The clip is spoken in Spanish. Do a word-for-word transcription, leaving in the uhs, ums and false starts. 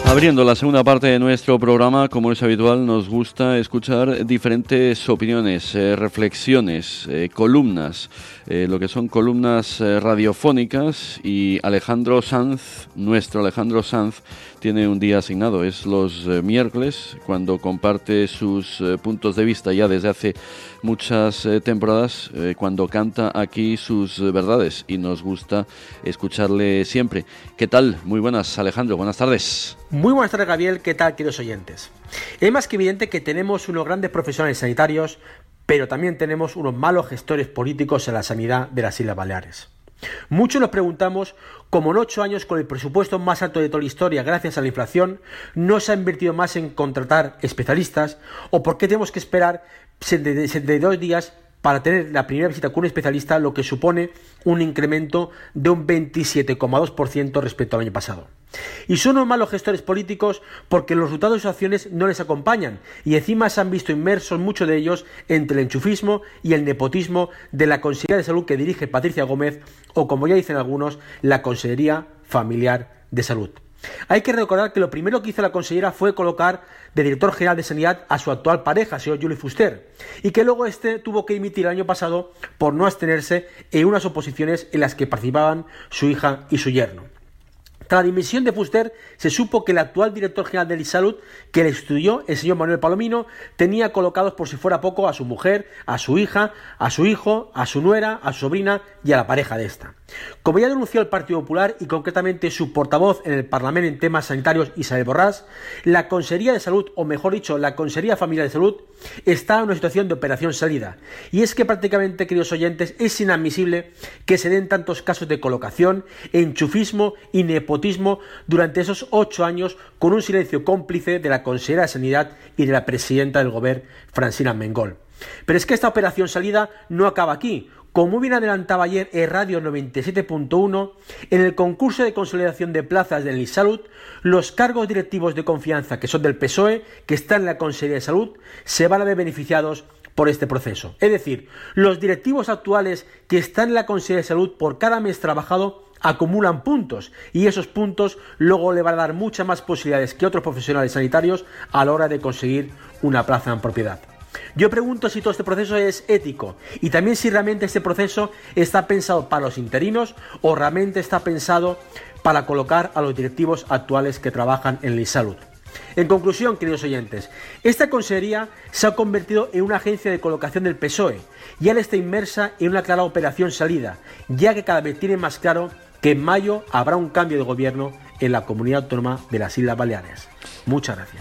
Abriendo la segunda parte de nuestro programa, como es habitual, nos gusta escuchar diferentes opiniones, eh, reflexiones, eh, columnas, eh, lo que son columnas eh, radiofónicas, y Alejandro Sanz, nuestro Alejandro Sanz, tiene un día asignado, es los eh, miércoles, cuando comparte sus eh, puntos de vista ya desde hace muchas eh, temporadas, eh, cuando canta aquí sus eh, verdades, y nos gusta escucharle siempre. ¿Qué tal? Muy buenas, Alejandro, buenas tardes. Muy buenas tardes, Gabriel. ¿Qué tal, queridos oyentes? Es más que evidente que tenemos unos grandes profesionales sanitarios, pero también tenemos unos malos gestores políticos en la sanidad de las Islas Baleares. Muchos nos preguntamos cómo en ocho años, con el presupuesto más alto de toda la historia gracias a la inflación, no se ha invertido más en contratar especialistas, o por qué tenemos que esperar setenta y dos días para tener la primera visita con un especialista, lo que supone un incremento de un veintisiete coma dos por ciento respecto al año pasado. Y son unos malos gestores políticos porque los resultados de sus acciones no les acompañan, y encima se han visto inmersos muchos de ellos entre el enchufismo y el nepotismo de la Consejería de Salud que dirige Patricia Gómez, o como ya dicen algunos, la Consejería Familiar de Salud. Hay que recordar que lo primero que hizo la consellera fue colocar de director general de Sanidad a su actual pareja, señor Juli Fuster, y que luego este tuvo que dimitir el año pasado por no abstenerse en unas oposiciones en las que participaban su hija y su yerno. Tras la dimisión de Fuster, se supo que el actual director general de Salud, que le estudió, el señor Manuel Palomino, tenía colocados, por si fuera poco, a su mujer, a su hija, a su hijo, a su nuera, a su sobrina y a la pareja de esta. Como ya denunció el Partido Popular, y concretamente su portavoz en el Parlamento en temas sanitarios, Isabel Borràs, la Consejería de Salud, o mejor dicho, la Consejería Familiar de Salud, está en una situación de operación salida. Y es que prácticamente, queridos oyentes, es inadmisible que se den tantos casos de colocación, enchufismo y nepotismo durante esos ocho años, con un silencio cómplice de la consejera de Sanidad y de la presidenta del Gobierno, Francina Armengol. Pero es que esta operación salida no acaba aquí. Como bien adelantaba ayer en Radio noventa y siete punto uno, en el concurso de consolidación de plazas del Salud, los cargos directivos de confianza que son del P S O E, que están en la Consejería de Salud, se van a ver beneficiados por este proceso. Es decir, los directivos actuales que están en la Consejería de Salud, por cada mes trabajado, acumulan puntos, y esos puntos luego le van a dar muchas más posibilidades que otros profesionales sanitarios a la hora de conseguir una plaza en propiedad. Yo pregunto si todo este proceso es ético, y también si realmente este proceso está pensado para los interinos o realmente está pensado para colocar a los directivos actuales que trabajan en el Salud. En conclusión, queridos oyentes, esta consejería se ha convertido en una agencia de colocación del P S O E, y ahora está inmersa en una clara operación salida, ya que cada vez tiene más claro que en mayo habrá un cambio de gobierno en la comunidad autónoma de las Islas Baleares. Muchas gracias.